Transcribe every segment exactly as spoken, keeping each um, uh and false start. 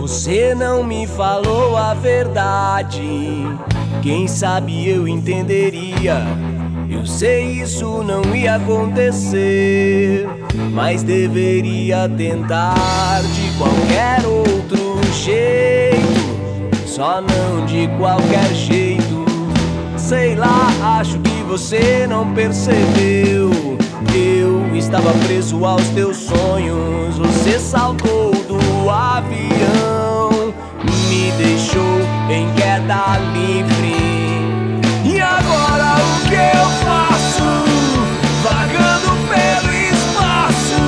Você não me falou a verdade, quem sabe eu entenderia. Eu sei isso não ia acontecer, mas deveria tentar de qualquer outro jeito, só não de qualquer jeito. Sei lá, acho que você não percebeu. Eu estava preso aos teus sonhos, você saltou do avião, me deixou em queda livre. E agora o que eu faço? Vagando pelo espaço,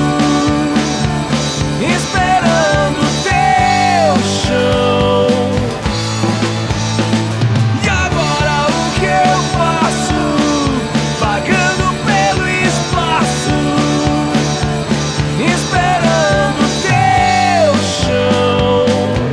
esperando teu chão. E agora o que eu faço? Vagando pelo espaço, esperando teu chão.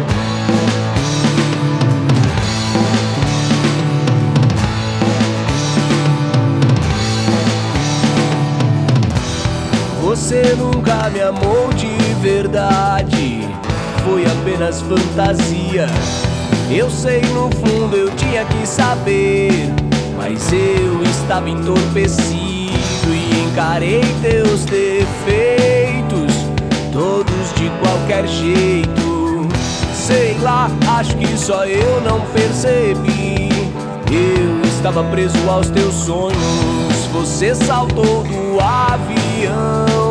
Você nunca me amou de verdade, foi apenas fantasia. Eu sei, no fundo eu tinha que saber, mas eu estava entorpecido e encarei teus defeitos, todos de qualquer jeito. Sei lá, acho que só eu não percebi. Eu estava preso aos teus sonhos, você saltou do avião,